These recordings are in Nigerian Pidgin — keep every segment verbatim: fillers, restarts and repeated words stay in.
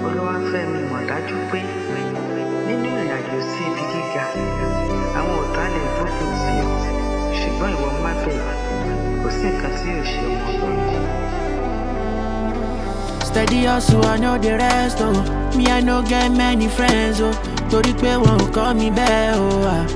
Olúwafẹ́mi mọ̀ dájú pé nínú ìrìnàjò sí ibi gíga àwọn ọ̀tá lè gbógun tì ọ́ ṣùgbọ́n ìwọ má bẹ̀rù kò sí nǹkan tí yóò ṣe ọmọ Ọlọ́run. Steady hustle, I know the rest, oh. Me, I no get many friends, oh. Torí pé wọn ò kọ́ mi bẹ́ẹ̀, oh. Ah.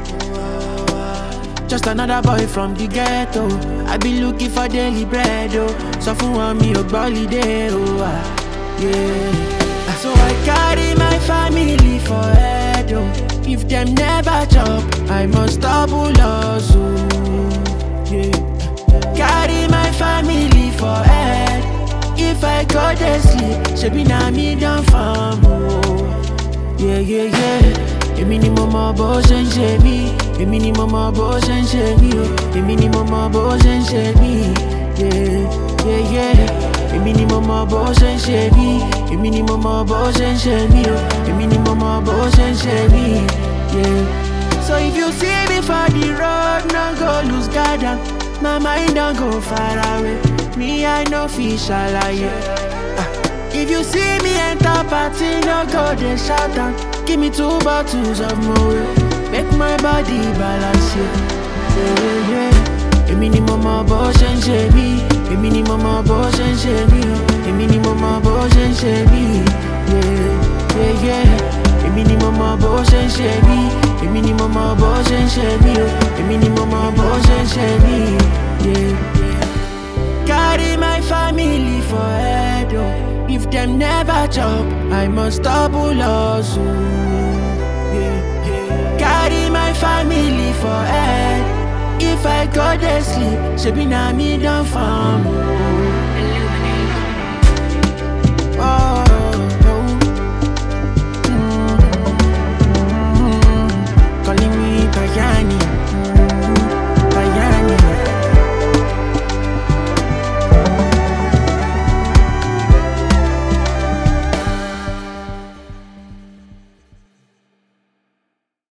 Just another boy from the ghetto. I be looking for daily bread, oh. So fún wọn mi ò gbọ́ holiday, oh. Ah. Yeah. So I carry my family for head, oh. If them never chop, I must double hustle. Yeah. Carry my family for head. If I go to sleep, shebi na me done farm, oh. Yeah, yeah, yeah. Èmi ni mo mọ bó ṣe ń ṣe mí. Èmi ni mo mọ bó ṣe ń ṣe mí, oh. Èmi ni mo mọ bó ṣe ń ṣe mí. Yeah, yeah, yeah. Èmi ni mo mọ bó ṣe ń ṣe mí. Èmi ni mo mọ bó ṣe ń ṣe mí, oh. Èmi ni mo mọ bó ṣe ń ṣe mí. Yeah. So if you see me for the road, no go lose guard down. My mind don't go far away. Me, I no fish alaye. Ah. If you see me enter party, no go they shout down. Give me two bottles of Moe, make my body balance, yeah, yeah, yeah. Èmi ni mo mọ bó ṣe ń ṣe mí. Èmi ni mo mọ bó ṣe ń ṣe mí, oh. Èmi ni mo mọ bó ṣe ń ṣe mí. Yeah, yeah, yeah. Èmi ni mo mọ bó ṣe ń ṣe mí. Èmi ni mo mọ bó ṣe ń ṣe mí, oh. Èmi ni mo mọ bó ṣe ń ṣe mí. Yeah, yeah. Carry my family for head, oh. If them never chop, I must double hustle. Yeah, yeah. Carry my family for head. If I go to sleep, shebi na me done farm.